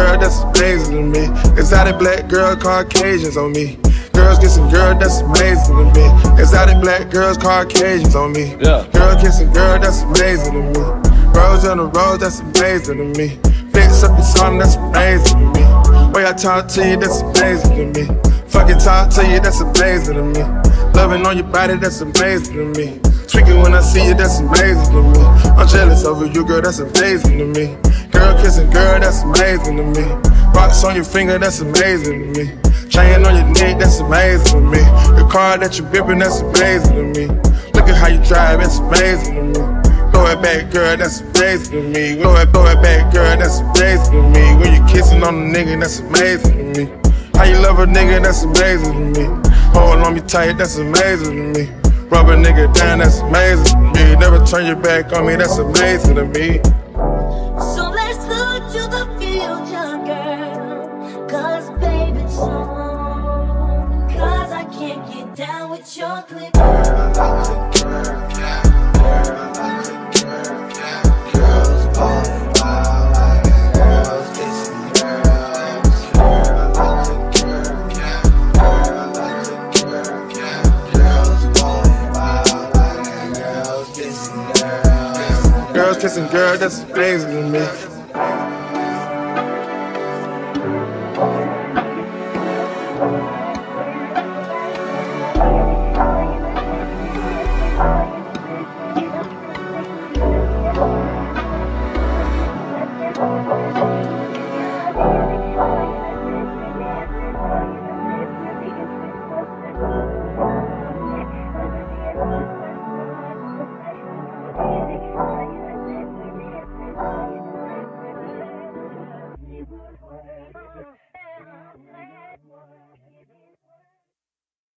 girl, that's amazing to me. Exotic black girl, Caucasians on me. Girls kissing girl, that's amazing to me. Exotic black girls, Caucasians on me. Yeah. Girl kissing girl, that's amazing to me. Rose on the rose, that's amazing to me. Fix up your song, that's amazing to me. Way I talk to you, that's amazing to me. Fucking talk to you, that's amazing to me. Loving on your body, that's amazing to me. Tweaking when I see you, that's amazing to me. I'm jealous over you, girl, that's amazing to me. Girl kissing girl, that's amazing to me. Rocks on your finger, that's amazing to me. Chain on your neck, that's amazing to me. The car that you gripping, that's amazing to me. Look at how you drive, it's amazing to me. Throw it back, girl, that's amazing to me. Throw it back, girl, that's amazing to me. When you kissing on a nigga, that's amazing to me. How you love a nigga, that's amazing to me. Hold on me tight, that's amazing to me. Rub a nigga down, that's amazing to me. Never turn your back on me, that's amazing to me. So let's look to the future, girl. Cause baby, it's on. Cause I can't get down with your clip. Girls kissing girl, that's amazing to me.